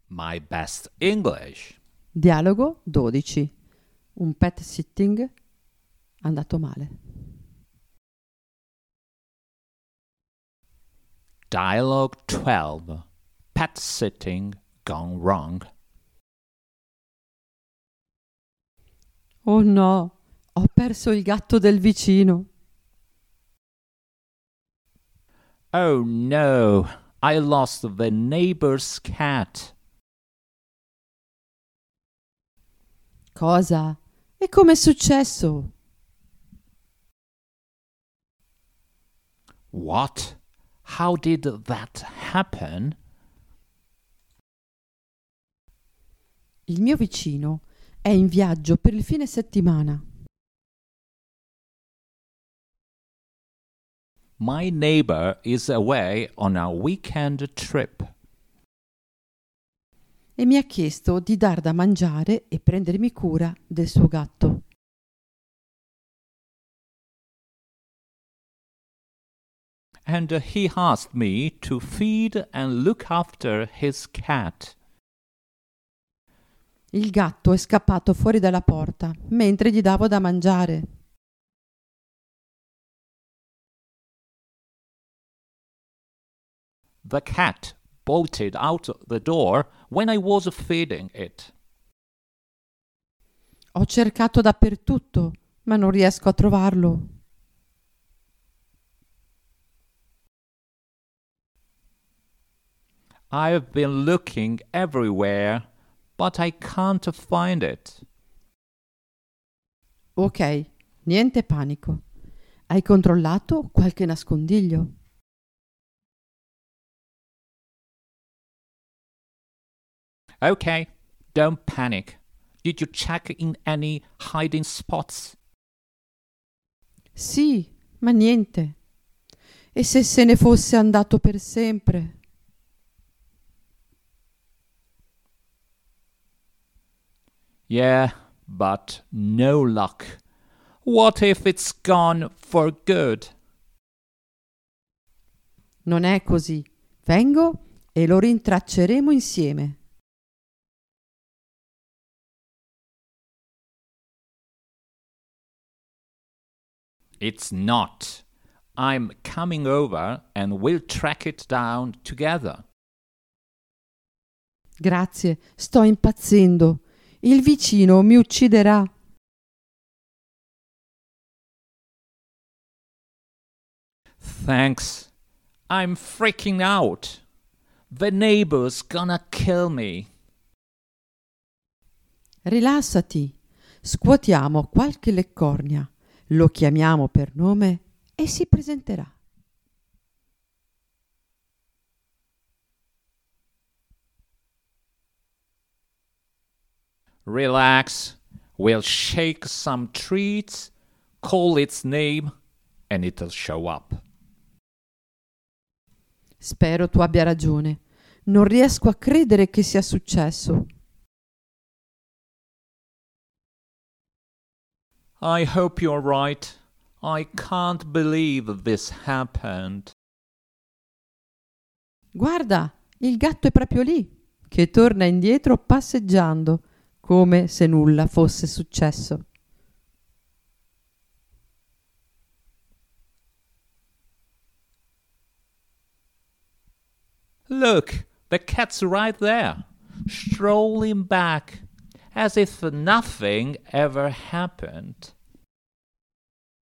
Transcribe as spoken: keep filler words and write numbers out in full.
My best English. Dialogo dodici. Un pet sitting andato male. Dialogue twelve. Pet sitting gone wrong. Oh no, ho perso il gatto del vicino. Oh no, I lost the neighbor's cat. Cosa? E com'è successo? What? How did that happen? Il mio vicino è in viaggio per il fine settimana. My neighbor is away on a weekend trip. E mi ha chiesto di dar da mangiare e prendermi cura del suo gatto. And he asked me to feed and look after his cat. Il gatto è scappato fuori dalla porta mentre gli davo da mangiare. The cat bolted out the door when I was feeding it. Ho cercato dappertutto, ma non riesco a trovarlo. I've been looking everywhere, but I can't find it. Ok, niente panico. Hai controllato qualche nascondiglio? Okay, don't panic. Did you check in any hiding spots? Sì, ma niente. E se se ne fosse andato per sempre? Yeah, but no luck. What if it's gone for good? Non è così. Vengo e lo rintracceremo insieme. It's not. I'm coming over and we'll track it down together. Grazie, sto impazzendo. Il vicino mi ucciderà. Thanks. I'm freaking out. The neighbor's gonna kill me. Rilassati. Scuotiamo qualche leccornia. Lo chiamiamo per nome e si presenterà. Relax. We'll shake some treats, call its name, and it'll show up. Spero tu abbia ragione. Non riesco a credere che sia successo. I hope you're right. I can't believe this happened. Guarda, il gatto è proprio lì, che torna indietro passeggiando, come se nulla fosse successo. Look, the cat's right there, strolling back, as if nothing ever happened.